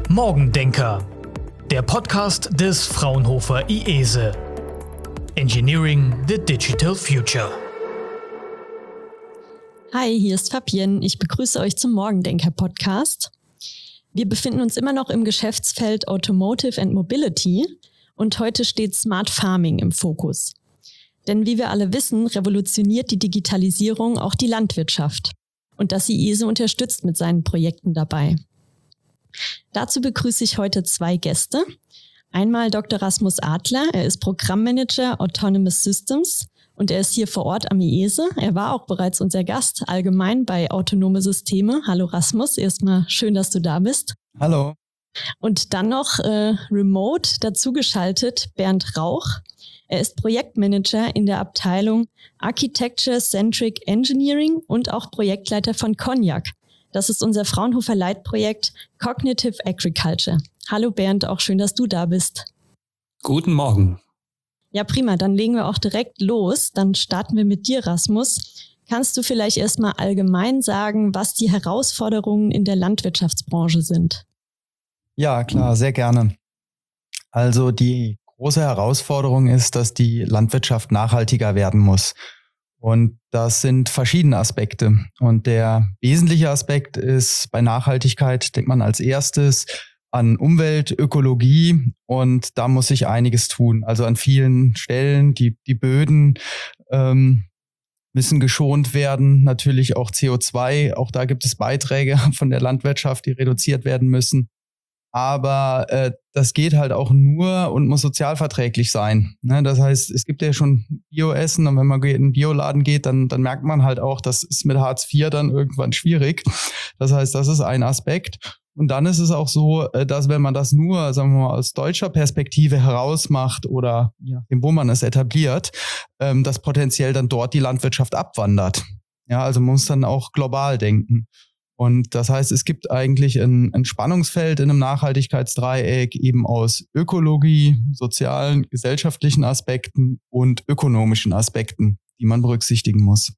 Morgendenker, der Podcast des Fraunhofer IESE. Engineering the Digital Future. Hi, hier ist Fabienne. Ich begrüße euch zum Morgendenker-Podcast. Wir befinden uns immer noch im Geschäftsfeld Automotive and Mobility und heute steht Smart Farming im Fokus. Denn wie wir alle wissen, revolutioniert die Digitalisierung auch die Landwirtschaft. Und das IESE unterstützt mit seinen Projekten dabei. Dazu begrüße ich heute zwei Gäste. Einmal Dr. Rasmus Adler, er ist Programmmanager Autonomous Systems und er ist hier vor Ort am IESE. Er war auch bereits unser Gast allgemein bei Autonome Systeme. Hallo Rasmus, erstmal schön, dass du da bist. Hallo. Und dann noch remote dazugeschaltet Bernd Rauch. Er ist Projektmanager in der Abteilung Architecture Centric Engineering und auch Projektleiter von Cognac. Das ist unser Fraunhofer Leitprojekt Cognitive Agriculture. Hallo Bernd, auch schön, dass du da bist. Guten Morgen. Ja, prima, dann legen wir auch direkt los. Dann starten wir mit dir, Rasmus. Kannst du vielleicht erstmal allgemein sagen, was die Herausforderungen in der Landwirtschaftsbranche sind? Ja, klar, sehr gerne. Also die große Herausforderung ist, dass die Landwirtschaft nachhaltiger werden muss. Und das sind verschiedene Aspekte. Und der wesentliche Aspekt ist bei Nachhaltigkeit, denkt man als erstes an Umwelt, Ökologie. Und da muss sich einiges tun. Also an vielen Stellen, die Böden müssen geschont werden. Natürlich auch CO2. Auch da gibt es Beiträge von der Landwirtschaft, die reduziert werden müssen. Aber das geht halt auch nur und muss sozialverträglich sein. Ne? Das heißt, es gibt ja schon Bioessen und wenn man in den Bioladen geht, dann merkt man halt auch, das ist mit Hartz IV dann irgendwann schwierig. Das heißt, das ist ein Aspekt. Und dann ist es auch so, dass wenn man das nur, sagen wir mal, aus deutscher Perspektive herausmacht oder je nachdem, wo man es etabliert, dass potenziell dann dort die Landwirtschaft abwandert. Ja, also man muss dann auch global denken. Und das heißt, es gibt eigentlich ein Spannungsfeld in einem Nachhaltigkeitsdreieck eben aus Ökologie, sozialen, gesellschaftlichen Aspekten und ökonomischen Aspekten, die man berücksichtigen muss.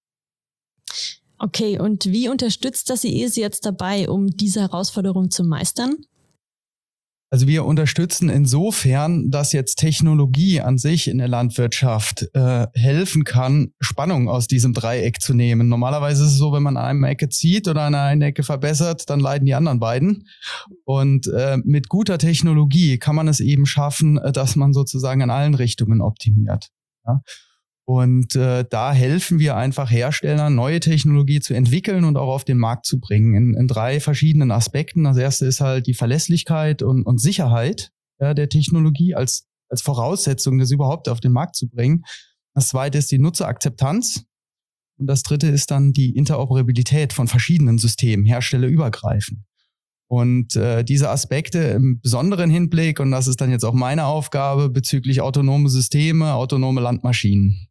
Okay, und wie unterstützt das IESE jetzt dabei, um diese Herausforderung zu meistern? Also wir unterstützen insofern, dass jetzt Technologie an sich in der Landwirtschaft helfen kann, Spannung aus diesem Dreieck zu nehmen. Normalerweise ist es so, wenn man an einer Ecke zieht oder an einer Ecke verbessert, dann leiden die anderen beiden. Und mit guter Technologie kann man es eben schaffen, dass man sozusagen in allen Richtungen optimiert. Ja? Und da helfen wir einfach Herstellern, neue Technologie zu entwickeln und auch auf den Markt zu bringen in drei verschiedenen Aspekten. Das erste ist halt die Verlässlichkeit und Sicherheit der Technologie als Voraussetzung, das überhaupt auf den Markt zu bringen. Das zweite ist die Nutzerakzeptanz. Und das dritte ist dann die Interoperabilität von verschiedenen Systemen, herstellerübergreifend. Und diese Aspekte im besonderen Hinblick, und das ist dann jetzt auch meine Aufgabe bezüglich autonome Systeme, autonome Landmaschinen.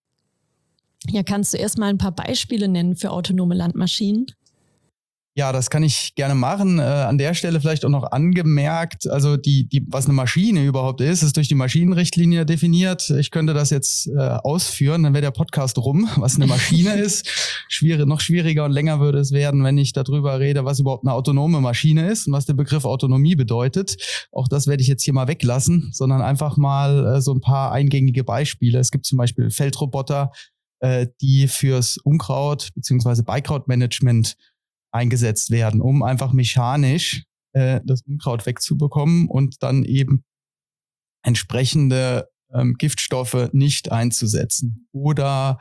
Ja, kannst du erstmal ein paar Beispiele nennen für autonome Landmaschinen? Ja, das kann ich gerne machen. An der Stelle vielleicht auch noch angemerkt, also was eine Maschine überhaupt ist durch die Maschinenrichtlinie definiert. Ich könnte das jetzt ausführen, dann wäre der Podcast rum, was eine Maschine ist. Noch schwieriger und länger würde es werden, wenn ich darüber rede, was überhaupt eine autonome Maschine ist und was der Begriff Autonomie bedeutet. Auch das werde ich jetzt hier mal weglassen, sondern einfach mal so ein paar eingängige Beispiele. Es gibt zum Beispiel Feldroboter, die fürs Unkraut bzw. Beikrautmanagement eingesetzt werden, um einfach mechanisch das Unkraut wegzubekommen und dann eben entsprechende Giftstoffe nicht einzusetzen. Oder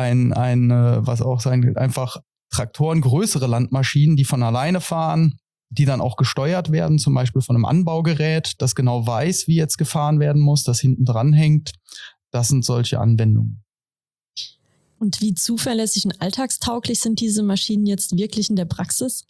was auch sein wird, einfach Traktoren, größere Landmaschinen, die von alleine fahren, die dann auch gesteuert werden, zum Beispiel von einem Anbaugerät, das genau weiß, wie jetzt gefahren werden muss, das hinten dran hängt. Das sind solche Anwendungen. Und wie zuverlässig und alltagstauglich sind diese Maschinen jetzt wirklich in der Praxis?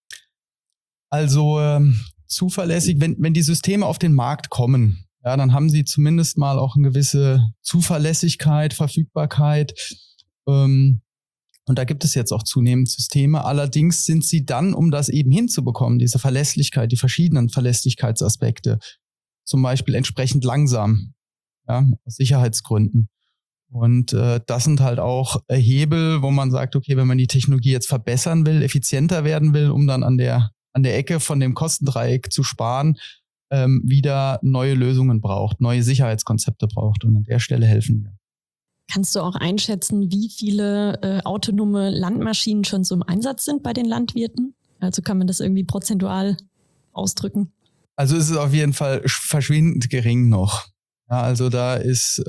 Also zuverlässig, wenn die Systeme auf den Markt kommen, ja, dann haben sie zumindest mal auch eine gewisse Zuverlässigkeit, Verfügbarkeit. Und da gibt es jetzt auch zunehmend Systeme. Allerdings sind sie dann, um das eben hinzubekommen, diese Verlässlichkeit, die verschiedenen Verlässlichkeitsaspekte, zum Beispiel entsprechend langsam, ja, aus Sicherheitsgründen. Und das sind halt auch Hebel, wo man sagt, okay, wenn man die Technologie jetzt verbessern will, effizienter werden will, um dann an der an der Ecke von dem Kostendreieck zu sparen, wieder neue Lösungen braucht, neue Sicherheitskonzepte braucht. Und an der Stelle helfen wir. Kannst du auch einschätzen, wie viele autonome Landmaschinen schon so im Einsatz sind bei den Landwirten? Also kann man das irgendwie prozentual ausdrücken? Also ist es auf jeden Fall verschwindend gering noch. Ja, also da ist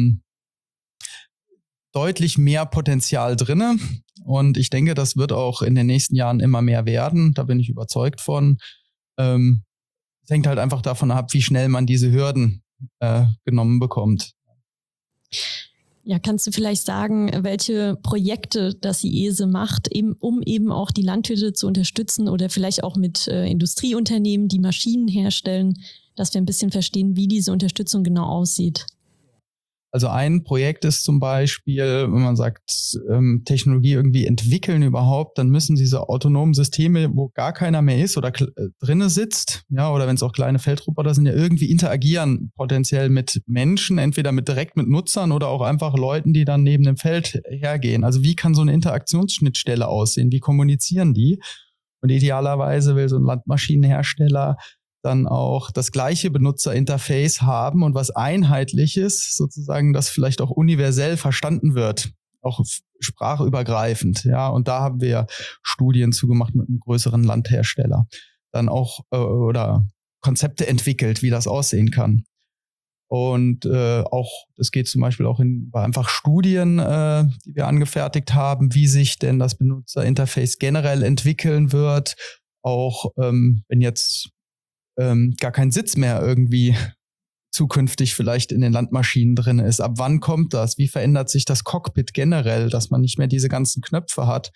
deutlich mehr Potenzial drinne. Und ich denke, das wird auch in den nächsten Jahren immer mehr werden. Da bin ich überzeugt von. Es hängt halt einfach davon ab, wie schnell man diese Hürden genommen bekommt. Ja, kannst du vielleicht sagen, welche Projekte das IESE macht, um eben auch die Landwirte zu unterstützen oder vielleicht auch mit Industrieunternehmen, die Maschinen herstellen, dass wir ein bisschen verstehen, wie diese Unterstützung genau aussieht? Also ein Projekt ist zum Beispiel, wenn man sagt, Technologie irgendwie entwickeln überhaupt, dann müssen diese autonomen Systeme, wo gar keiner mehr ist oder drinne sitzt, ja, oder wenn es auch kleine Feldroboter sind, ja irgendwie interagieren potenziell mit Menschen, entweder direkt mit Nutzern oder auch einfach Leuten, die dann neben dem Feld hergehen. Also wie kann so eine Interaktionsschnittstelle aussehen? Wie kommunizieren die? Und idealerweise will so ein Landmaschinenhersteller dann auch das gleiche Benutzerinterface haben und was Einheitliches, sozusagen, das vielleicht auch universell verstanden wird, auch sprachübergreifend. Ja, und da haben wir Studien zugemacht mit einem größeren Landhersteller, dann auch oder Konzepte entwickelt, wie das aussehen kann. Und auch, das geht zum Beispiel auch bei einfach Studien, die wir angefertigt haben, wie sich denn das Benutzerinterface generell entwickeln wird, auch wenn jetzt gar kein Sitz mehr irgendwie zukünftig vielleicht in den Landmaschinen drin ist. Ab wann kommt das? Wie verändert sich das Cockpit generell, dass man nicht mehr diese ganzen Knöpfe hat?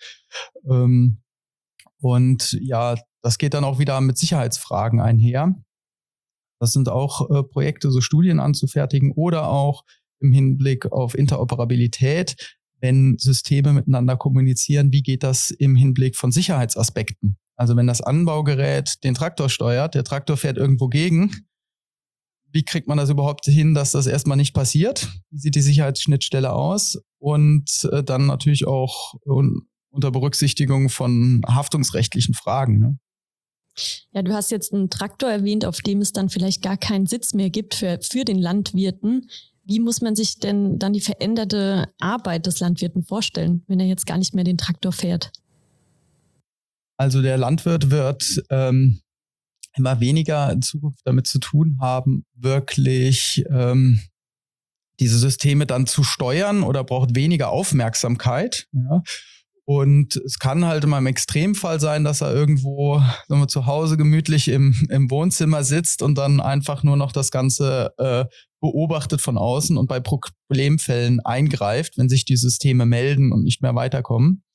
Und ja, das geht dann auch wieder mit Sicherheitsfragen einher. Das sind auch Projekte, so Studien anzufertigen oder auch im Hinblick auf Interoperabilität, wenn Systeme miteinander kommunizieren, wie geht das im Hinblick von Sicherheitsaspekten? Also wenn das Anbaugerät den Traktor steuert, der Traktor fährt irgendwo gegen, wie kriegt man das überhaupt hin, dass das erstmal nicht passiert? Wie sieht die Sicherheitsschnittstelle aus? Und dann natürlich auch unter Berücksichtigung von haftungsrechtlichen Fragen. Ne? Ja, du hast jetzt einen Traktor erwähnt, auf dem es dann vielleicht gar keinen Sitz mehr gibt für den Landwirten. Wie muss man sich denn dann die veränderte Arbeit des Landwirten vorstellen, wenn er jetzt gar nicht mehr den Traktor fährt? Also der Landwirt wird immer weniger in Zukunft damit zu tun haben, wirklich diese Systeme dann zu steuern oder braucht weniger Aufmerksamkeit. Ja. Und es kann halt immer im Extremfall sein, dass er irgendwo zu Hause gemütlich im Wohnzimmer sitzt und dann einfach nur noch das Ganze beobachtet von außen und bei Problemfällen eingreift, wenn sich die Systeme melden und nicht mehr weiterkommen.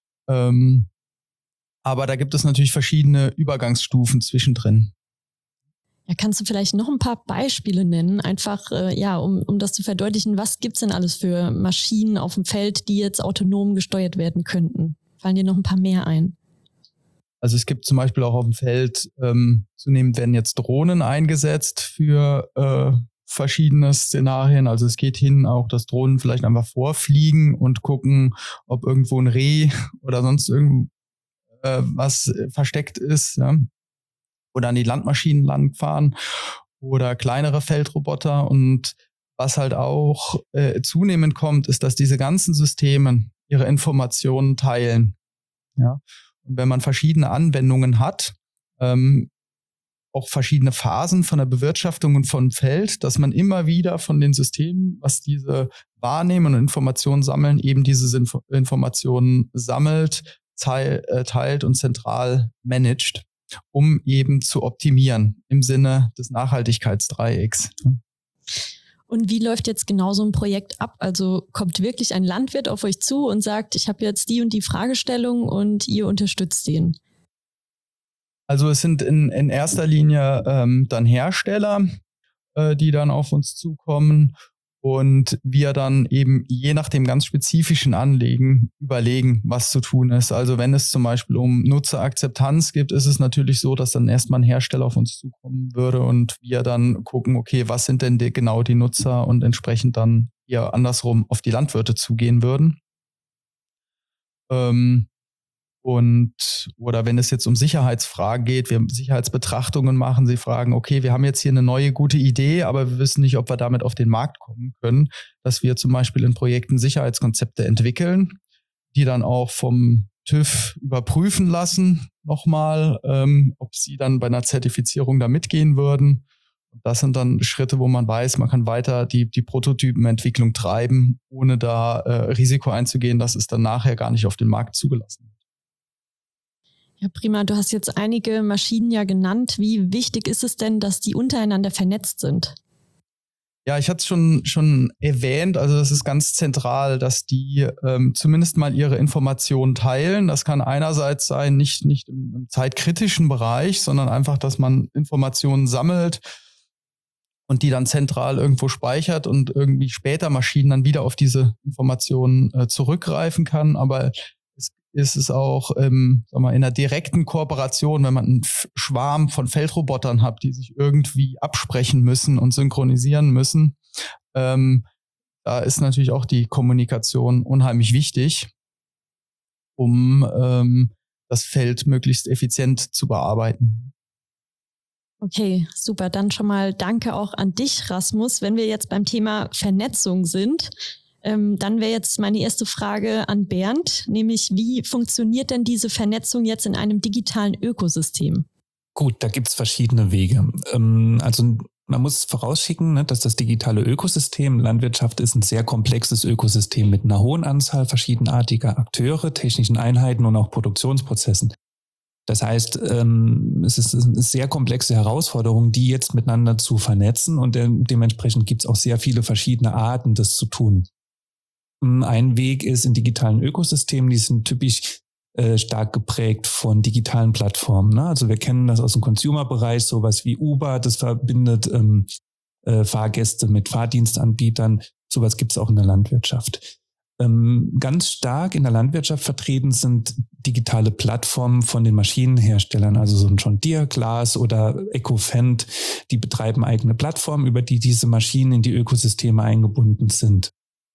Aber da gibt es natürlich verschiedene Übergangsstufen zwischendrin. Ja, kannst du vielleicht noch ein paar Beispiele nennen, einfach um das zu verdeutlichen, was gibt's denn alles für Maschinen auf dem Feld, die jetzt autonom gesteuert werden könnten? Fallen dir noch ein paar mehr ein? Also es gibt zum Beispiel auch auf dem Feld, zunehmend werden jetzt Drohnen eingesetzt für verschiedene Szenarien. Also es geht hin auch, dass Drohnen vielleicht einfach vorfliegen und gucken, ob irgendwo ein Reh oder sonst was versteckt ist, ja? Oder an die Landmaschinen langfahren oder kleinere Feldroboter. Und was halt auch zunehmend kommt, ist, dass diese ganzen Systeme ihre Informationen teilen. Ja? Und wenn man verschiedene Anwendungen hat, auch verschiedene Phasen von der Bewirtschaftung und vom Feld, dass man immer wieder von den Systemen, was diese wahrnehmen und Informationen sammeln, eben diese Informationen sammelt, teilt und zentral managt, um eben zu optimieren im Sinne des Nachhaltigkeitsdreiecks. Und wie läuft jetzt genau so ein Projekt ab? Also kommt wirklich ein Landwirt auf euch zu und sagt, ich habe jetzt die und die Fragestellung und ihr unterstützt den? Also es sind in erster Linie dann Hersteller, die dann auf uns zukommen und wir dann eben je nach dem ganz spezifischen Anliegen überlegen, was zu tun ist. Also wenn es zum Beispiel um Nutzerakzeptanz geht, ist es natürlich so, dass dann erstmal ein Hersteller auf uns zukommen würde und wir dann gucken, okay, was sind denn genau die Nutzer und entsprechend dann eher andersrum auf die Landwirte zugehen würden. Oder wenn es jetzt um Sicherheitsfragen geht, wir Sicherheitsbetrachtungen machen, sie fragen, okay, wir haben jetzt hier eine neue gute Idee, aber wir wissen nicht, ob wir damit auf den Markt kommen können, dass wir zum Beispiel in Projekten Sicherheitskonzepte entwickeln, die dann auch vom TÜV überprüfen lassen, nochmal, ob sie dann bei einer Zertifizierung da mitgehen würden. Das sind dann Schritte, wo man weiß, man kann weiter die Prototypenentwicklung treiben, ohne da Risiko einzugehen, dass es dann nachher gar nicht auf den Markt zugelassen wird. Ja, prima. Du hast jetzt einige Maschinen ja genannt. Wie wichtig ist es denn, dass die untereinander vernetzt sind? Ja, ich hatte es schon erwähnt, also es ist ganz zentral, dass die zumindest mal ihre Informationen teilen. Das kann einerseits sein, nicht im zeitkritischen Bereich, sondern einfach, dass man Informationen sammelt und die dann zentral irgendwo speichert und irgendwie später Maschinen dann wieder auf diese Informationen zurückgreifen kann. Aber ist es auch in einer direkten Kooperation, wenn man einen Schwarm von Feldrobotern hat, die sich irgendwie absprechen müssen und synchronisieren müssen. Da ist natürlich auch die Kommunikation unheimlich wichtig, um das Feld möglichst effizient zu bearbeiten. Okay, super. Dann schon mal danke auch an dich, Rasmus. Wenn wir jetzt beim Thema Vernetzung sind, dann wäre jetzt meine erste Frage an Bernd, nämlich wie funktioniert denn diese Vernetzung jetzt in einem digitalen Ökosystem? Gut, da gibt's verschiedene Wege. Also man muss vorausschicken, dass das digitale Ökosystem Landwirtschaft ist ein sehr komplexes Ökosystem mit einer hohen Anzahl verschiedenartiger Akteure, technischen Einheiten und auch Produktionsprozessen. Das heißt, es ist eine sehr komplexe Herausforderung, die jetzt miteinander zu vernetzen und dementsprechend gibt's auch sehr viele verschiedene Arten, das zu tun. Ein Weg ist in digitalen Ökosystemen, die sind typisch stark geprägt von digitalen Plattformen. Ne? Also wir kennen das aus dem Consumer-Bereich, sowas wie Uber, das verbindet Fahrgäste mit Fahrdienstanbietern. Sowas gibt es auch in der Landwirtschaft. Ganz stark in der Landwirtschaft vertreten sind digitale Plattformen von den Maschinenherstellern, also so ein John Deere, Glas oder Ecofend, die betreiben eigene Plattformen, über die diese Maschinen in die Ökosysteme eingebunden sind.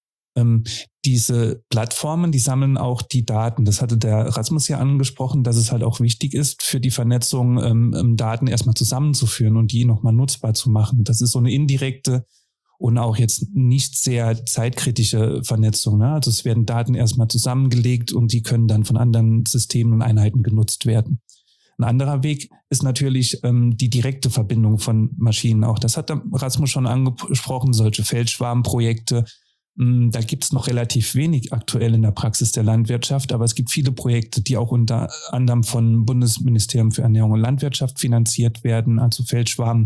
Diese Plattformen, die sammeln auch die Daten. Das hatte der Rasmus ja angesprochen, dass es halt auch wichtig ist, für die Vernetzung Daten erstmal zusammenzuführen und die nochmal nutzbar zu machen. Das ist so eine indirekte und auch jetzt nicht sehr zeitkritische Vernetzung. Ne? Also es werden Daten erstmal zusammengelegt und die können dann von anderen Systemen und Einheiten genutzt werden. Ein anderer Weg ist natürlich die direkte Verbindung von Maschinen. Auch das hat der Rasmus schon angesprochen, solche Feldschwarmprojekte. Da gibt es noch relativ wenig aktuell in der Praxis der Landwirtschaft, aber es gibt viele Projekte, die auch unter anderem vom Bundesministerium für Ernährung und Landwirtschaft finanziert werden, also Feldschwarm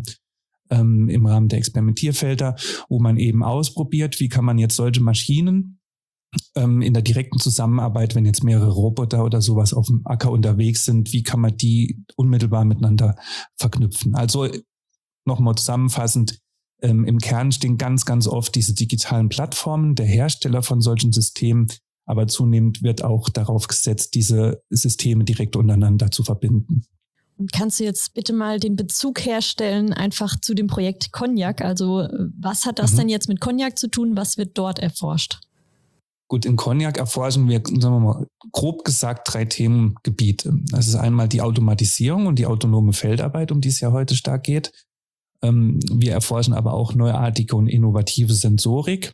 im Rahmen der Experimentierfelder, wo man eben ausprobiert, wie kann man jetzt solche Maschinen in der direkten Zusammenarbeit, wenn jetzt mehrere Roboter oder sowas auf dem Acker unterwegs sind, wie kann man die unmittelbar miteinander verknüpfen. Also nochmal zusammenfassend, im Kern stehen ganz, ganz oft diese digitalen Plattformen der Hersteller von solchen Systemen, aber zunehmend wird auch darauf gesetzt, diese Systeme direkt untereinander zu verbinden. Und kannst du jetzt bitte mal den Bezug herstellen einfach zu dem Projekt Cognac? Also was hat das denn jetzt mit Cognac zu tun? Was wird dort erforscht? Gut, in Cognac erforschen wir, sagen wir mal, grob gesagt 3 Themengebiete. Das ist einmal die Automatisierung und die autonome Feldarbeit, um die es ja heute stark geht. Wir erforschen aber auch neuartige und innovative Sensorik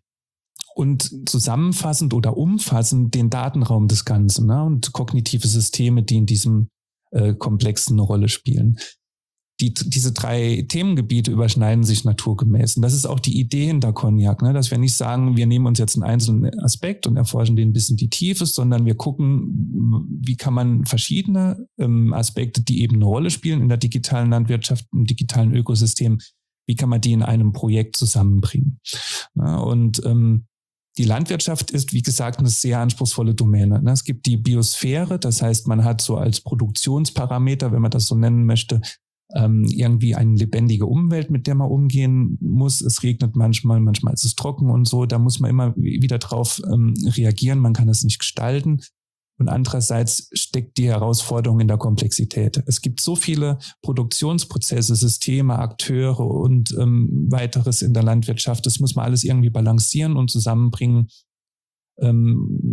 und zusammenfassend oder umfassend den Datenraum des Ganzen, ne, und kognitive Systeme, die in diesem Komplexen eine Rolle spielen. Diese 3 Themengebiete überschneiden sich naturgemäß. Und das ist auch die Idee hinter Cognac, ne? Dass wir nicht sagen, wir nehmen uns jetzt einen einzelnen Aspekt und erforschen den bis in die Tiefe, sondern wir gucken, wie kann man verschiedene Aspekte, die eben eine Rolle spielen in der digitalen Landwirtschaft, im digitalen Ökosystem, wie kann man die in einem Projekt zusammenbringen. Ja, und die Landwirtschaft ist, wie gesagt, eine sehr anspruchsvolle Domäne. Es gibt die Biosphäre, das heißt, man hat so als Produktionsparameter, wenn man das so nennen möchte, irgendwie eine lebendige Umwelt, mit der man umgehen muss. Es regnet manchmal ist es trocken und so. Da muss man immer wieder drauf reagieren. Man kann das nicht gestalten. Und andererseits steckt die Herausforderung in der Komplexität. Es gibt so viele Produktionsprozesse, Systeme, Akteure und weiteres in der Landwirtschaft. Das muss man alles irgendwie balancieren und zusammenbringen. Und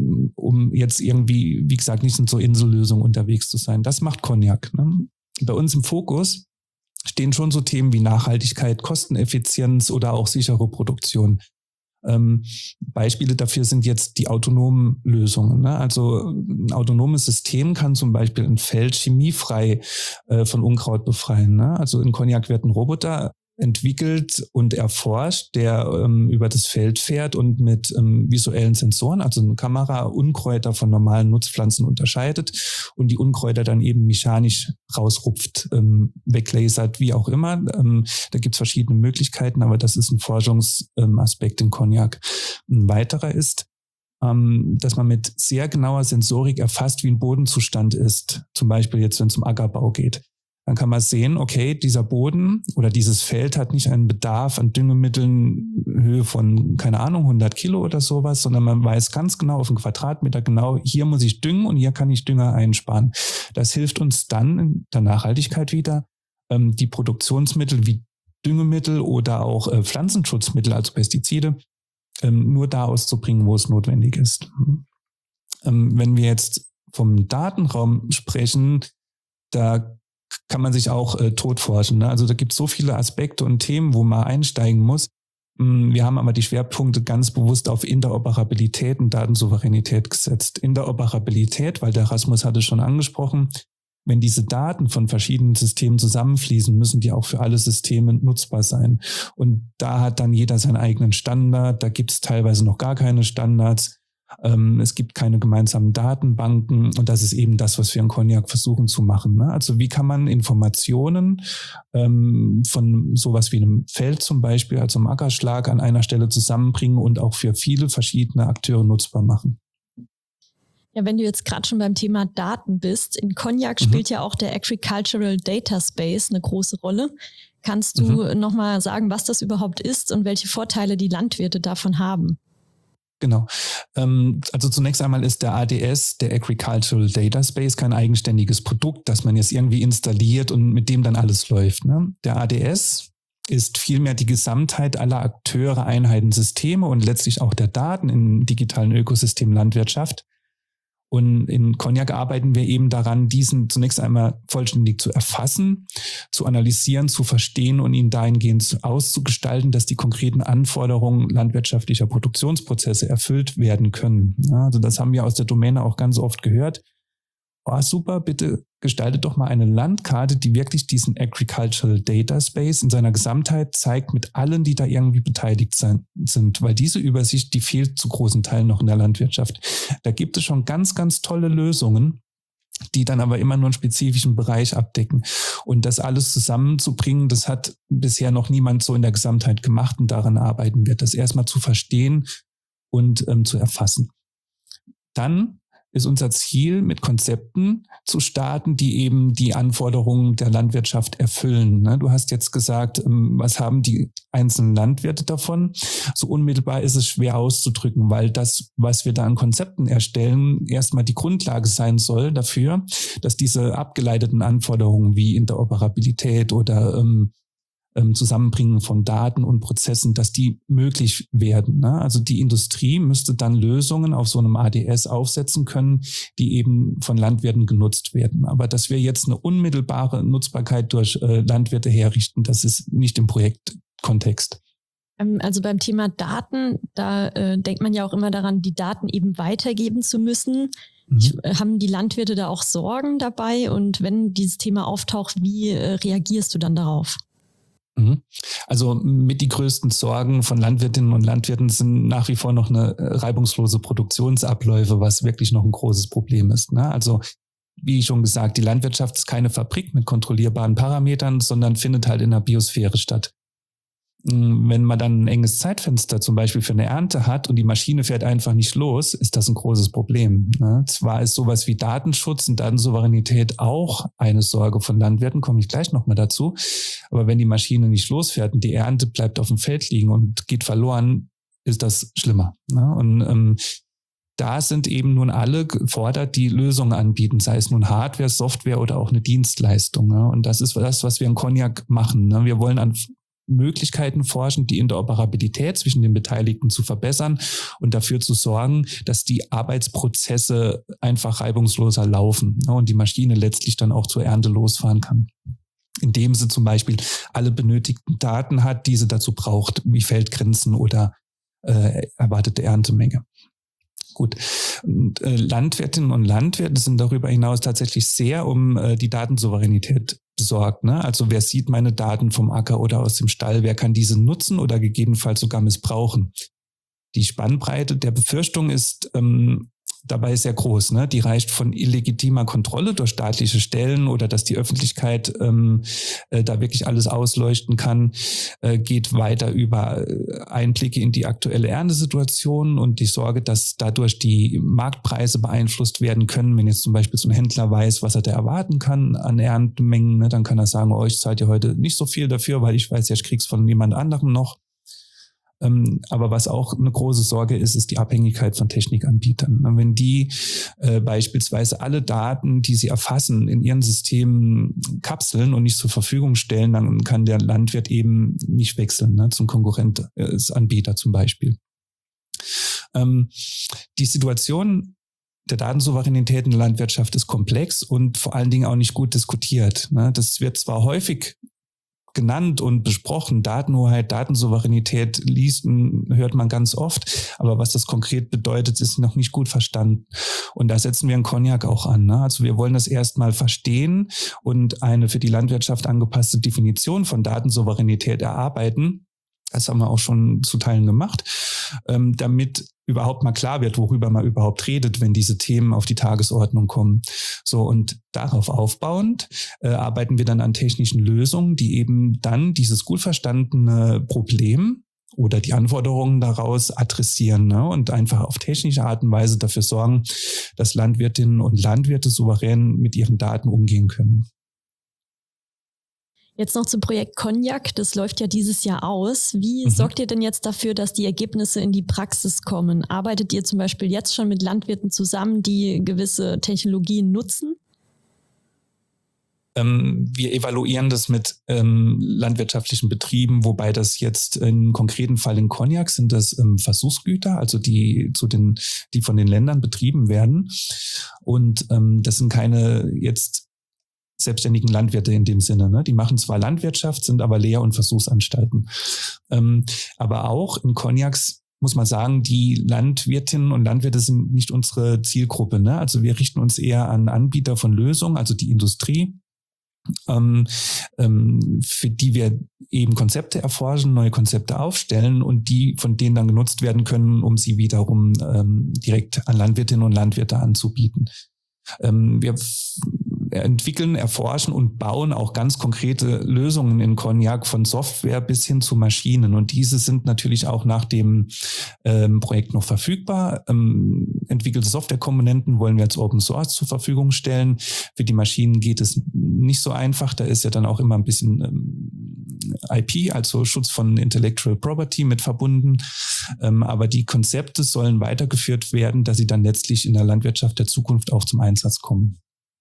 um jetzt irgendwie, wie gesagt, nicht in so Insellösungen unterwegs zu sein. Das macht Cognac. Ne? Bei uns im Fokus stehen schon so Themen wie Nachhaltigkeit, Kosteneffizienz oder auch sichere Produktion. Beispiele dafür sind jetzt die autonomen Lösungen. Ne? Also ein autonomes System kann zum Beispiel ein Feld chemiefrei von Unkraut befreien. Ne? Also in Cognac wird ein Roboter entwickelt und erforscht, der über das Feld fährt und mit visuellen Sensoren, also eine Kamera, Unkräuter von normalen Nutzpflanzen unterscheidet und die Unkräuter dann eben mechanisch rausrupft, weglasert, wie auch immer. Da gibt's verschiedene Möglichkeiten, aber das ist ein Forschungsaspekt in Cognac. Ein weiterer ist, dass man mit sehr genauer Sensorik erfasst, wie ein Bodenzustand ist. Zum Beispiel jetzt, wenn es um Ackerbau geht. Dann kann man sehen, okay, dieser Boden oder dieses Feld hat nicht einen Bedarf an Düngemitteln in Höhe von, keine Ahnung, 100 Kilo oder sowas, sondern man weiß ganz genau auf einen Quadratmeter genau, hier muss ich düngen und hier kann ich Dünger einsparen. Das hilft uns dann in der Nachhaltigkeit wieder, die Produktionsmittel wie Düngemittel oder auch Pflanzenschutzmittel, also Pestizide, nur da auszubringen, wo es notwendig ist. Wenn wir jetzt vom Datenraum sprechen, da kann man sich auch tot forschen. Ne? Also da gibt es so viele Aspekte und Themen, wo man einsteigen muss. Wir haben aber die Schwerpunkte ganz bewusst auf Interoperabilität und Datensouveränität gesetzt. Interoperabilität, weil der Rasmus hatte schon angesprochen, wenn diese Daten von verschiedenen Systemen zusammenfließen, müssen die auch für alle Systeme nutzbar sein. Und da hat dann jeder seinen eigenen Standard. Da gibt es teilweise noch gar keine Standards. Es gibt keine gemeinsamen Datenbanken und das ist eben das, was wir in Cognac versuchen zu machen. Ne? Also wie kann man Informationen von sowas wie einem Feld zum Beispiel, also einem Ackerschlag an einer Stelle zusammenbringen und auch für viele verschiedene Akteure nutzbar machen? Ja, wenn du jetzt gerade schon beim Thema Daten bist, in Cognac spielt ja auch der Agricultural Data Space eine große Rolle. Kannst du nochmal sagen, was das überhaupt ist und welche Vorteile die Landwirte davon haben? Genau. Also zunächst einmal ist der ADS, der Agricultural Data Space, kein eigenständiges Produkt, das man jetzt irgendwie installiert und mit dem dann alles läuft. Ne? Der ADS ist vielmehr die Gesamtheit aller Akteure, Einheiten, Systeme und letztlich auch der Daten im digitalen Ökosystem Landwirtschaft. Und in Cognac arbeiten wir eben daran, diesen zunächst einmal vollständig zu erfassen, zu analysieren, zu verstehen und ihn dahingehend auszugestalten, dass die konkreten Anforderungen landwirtschaftlicher Produktionsprozesse erfüllt werden können. Ja, also das haben wir aus der Domäne auch ganz oft gehört. Oh, super, bitte gestaltet doch mal eine Landkarte, die wirklich diesen Agricultural Data Space in seiner Gesamtheit zeigt mit allen, die da irgendwie beteiligt sind, weil diese Übersicht, die fehlt zu großen Teilen noch in der Landwirtschaft. Da gibt es schon ganz, ganz tolle Lösungen, die dann aber immer nur einen spezifischen Bereich abdecken. Und das alles zusammenzubringen, das hat bisher noch niemand so in der Gesamtheit gemacht und daran arbeiten wir, das erstmal zu verstehen und zu erfassen. Dann ist unser Ziel, mit Konzepten zu starten, die eben die Anforderungen der Landwirtschaft erfüllen. Du hast jetzt gesagt, was haben die einzelnen Landwirte davon? So unmittelbar ist es schwer auszudrücken, weil das, was wir da an Konzepten erstellen, erstmal die Grundlage sein soll dafür, dass diese abgeleiteten Anforderungen wie Interoperabilität oder Zusammenbringen von Daten und Prozessen, dass die möglich werden. Ne? Also die Industrie müsste dann Lösungen auf so einem ADS aufsetzen können, die eben von Landwirten genutzt werden. Aber dass wir jetzt eine unmittelbare Nutzbarkeit durch Landwirte herrichten, das ist nicht im Projektkontext. Also beim Thema Daten, da denkt man ja auch immer daran, die Daten eben weitergeben zu müssen. Haben die Landwirte da auch Sorgen dabei? Und wenn dieses Thema auftaucht, wie reagierst du dann darauf? Also mit die größten Sorgen von Landwirtinnen und Landwirten sind nach wie vor noch eine reibungslose Produktionsabläufe, was wirklich noch ein großes Problem ist. Ne? Also wie schon gesagt, die Landwirtschaft ist keine Fabrik mit kontrollierbaren Parametern, sondern findet halt in der Biosphäre statt. Wenn man dann ein enges Zeitfenster zum Beispiel für eine Ernte hat und die Maschine fährt einfach nicht los, ist das ein großes Problem. Ne? Zwar ist sowas wie Datenschutz und Datensouveränität auch eine Sorge von Landwirten, komme ich gleich nochmal dazu. Aber wenn die Maschine nicht losfährt und die Ernte bleibt auf dem Feld liegen und geht verloren, ist das schlimmer. Ne? Und da sind eben nun alle gefordert, die Lösungen anbieten, sei es nun Hardware, Software oder auch eine Dienstleistung. Ne? Und das ist das, was wir in Cognac machen. Ne? Wir wollen Möglichkeiten forschen, die Interoperabilität zwischen den Beteiligten zu verbessern und dafür zu sorgen, dass die Arbeitsprozesse einfach reibungsloser laufen, ne, und die Maschine letztlich dann auch zur Ernte losfahren kann. Indem sie zum Beispiel alle benötigten Daten hat, die sie dazu braucht, wie Feldgrenzen oder erwartete Erntemenge. Gut. Und Landwirtinnen und Landwirte sind darüber hinaus tatsächlich sehr um die Datensouveränität besorgt, ne? Also wer sieht meine Daten vom Acker oder aus dem Stall, wer kann diese nutzen oder gegebenenfalls sogar missbrauchen? Die Spannbreite der Befürchtung ist dabei sehr groß, ne? Die reicht von illegitimer Kontrolle durch staatliche Stellen oder dass die Öffentlichkeit da wirklich alles ausleuchten kann, geht weiter über Einblicke in die aktuelle Erntesituation und die Sorge, dass dadurch die Marktpreise beeinflusst werden können. Wenn jetzt zum Beispiel so ein Händler weiß, was er da erwarten kann an Erntemengen, ne, dann kann er sagen, ich zahle dir heute nicht so viel dafür, weil ich weiß ja, ich krieg's von jemand anderem noch. Aber was auch eine große Sorge ist, ist die Abhängigkeit von Technikanbietern. Und wenn die beispielsweise alle Daten, die sie erfassen, in ihren Systemen kapseln und nicht zur Verfügung stellen, dann kann der Landwirt eben nicht wechseln, ne, zum Konkurrenzanbieter zum Beispiel. Die Situation der Datensouveränität in der Landwirtschaft ist komplex und vor allen Dingen auch nicht gut diskutiert, ne. Das wird zwar häufig genannt und besprochen, Datenhoheit, Datensouveränität hört man ganz oft, aber was das konkret bedeutet, ist noch nicht gut verstanden. Und da setzen wir in Cognac auch an, ne? Also wir wollen das erstmal verstehen und eine für die Landwirtschaft angepasste Definition von Datensouveränität erarbeiten. Das haben wir auch schon zu Teilen gemacht, damit überhaupt mal klar wird, worüber man überhaupt redet, wenn diese Themen auf die Tagesordnung kommen. So, und darauf aufbauend arbeiten wir dann an technischen Lösungen, die eben dann dieses gut verstandene Problem oder die Anforderungen daraus adressieren, ne, und einfach auf technische Art und Weise dafür sorgen, dass Landwirtinnen und Landwirte souverän mit ihren Daten umgehen können. Jetzt noch zum Projekt Cognac, das läuft ja dieses Jahr aus. Wie sorgt ihr denn jetzt dafür, dass die Ergebnisse in die Praxis kommen? Arbeitet ihr zum Beispiel jetzt schon mit Landwirten zusammen, die gewisse Technologien nutzen? Wir evaluieren das mit landwirtschaftlichen Betrieben, wobei das jetzt im konkreten Fall in Cognac sind das Versuchsgüter, also die von den Ländern betrieben werden. Und das sind keine jetzt selbstständigen Landwirte in dem Sinne, ne? Die machen zwar Landwirtschaft, sind aber Lehr- und Versuchsanstalten. Aber auch in Cognac muss man sagen, die Landwirtinnen und Landwirte sind nicht unsere Zielgruppe, ne? Also wir richten uns eher an Anbieter von Lösungen, also die Industrie, für die wir eben Konzepte erforschen, neue Konzepte aufstellen und die von denen dann genutzt werden können, um sie wiederum direkt an Landwirtinnen und Landwirte anzubieten. Wir entwickeln, erforschen und bauen auch ganz konkrete Lösungen in Cognac von Software bis hin zu Maschinen. Und diese sind natürlich auch nach dem Projekt noch verfügbar. Entwickelte Softwarekomponenten wollen wir als Open Source zur Verfügung stellen. Für die Maschinen geht es nicht so einfach. Da ist ja dann auch immer ein bisschen IP, also Schutz von Intellectual Property mit verbunden. Aber die Konzepte sollen weitergeführt werden, dass sie dann letztlich in der Landwirtschaft der Zukunft auch zum Einsatz kommen.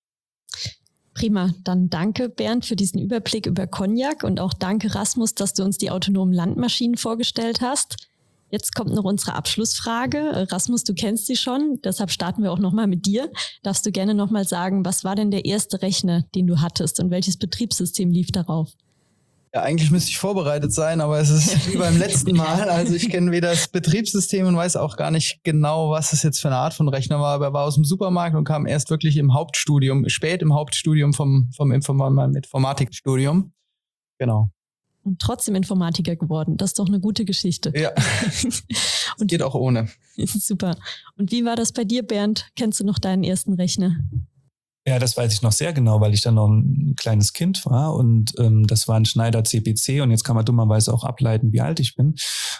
Prima, dann danke Bernd für diesen Überblick über Cognac und auch danke Rasmus, dass du uns die autonomen Landmaschinen vorgestellt hast. Jetzt kommt noch unsere Abschlussfrage. Rasmus, du kennst sie schon, deshalb starten wir auch nochmal mit dir. Darfst du gerne nochmal sagen, was war denn der erste Rechner, den du hattest und welches Betriebssystem lief darauf? Ja, eigentlich müsste ich vorbereitet sein, aber es ist wie beim letzten Mal. Also ich kenne weder das Betriebssystem und weiß auch gar nicht genau, was es jetzt für eine Art von Rechner war. Aber er war aus dem Supermarkt und kam erst wirklich spät im Hauptstudium vom Informatikstudium. Genau. Und trotzdem Informatiker geworden. Das ist doch eine gute Geschichte. Ja, und geht auch ohne. Super. Und wie war das bei dir, Bernd? Kennst du noch deinen ersten Rechner? Ja, das weiß ich noch sehr genau, weil ich dann noch ein kleines Kind war und das war ein Schneider CPC und jetzt kann man dummerweise auch ableiten, wie alt ich bin.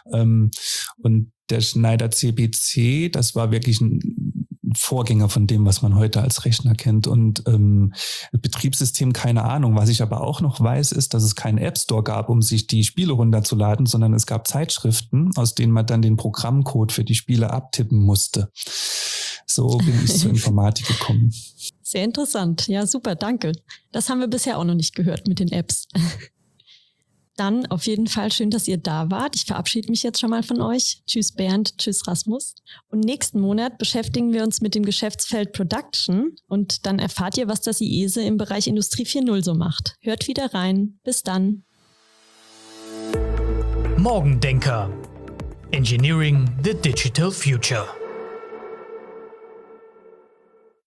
Und der Schneider CPC, das war wirklich ein Vorgänger von dem, was man heute als Rechner kennt und Betriebssystem, keine Ahnung. Was ich aber auch noch weiß, ist, dass es keinen App Store gab, um sich die Spiele runterzuladen, sondern es gab Zeitschriften, aus denen man dann den Programmcode für die Spiele abtippen musste. So bin ich zur Informatik gekommen. Sehr interessant. Ja, super, danke. Das haben wir bisher auch noch nicht gehört mit den Apps. Dann auf jeden Fall schön, dass ihr da wart. Ich verabschiede mich jetzt schon mal von euch. Tschüss Bernd, tschüss Rasmus. Und nächsten Monat beschäftigen wir uns mit dem Geschäftsfeld Production und dann erfahrt ihr, was das IESE im Bereich Industrie 4.0 so macht. Hört wieder rein. Bis dann. Morgendenker. Engineering the Digital Future.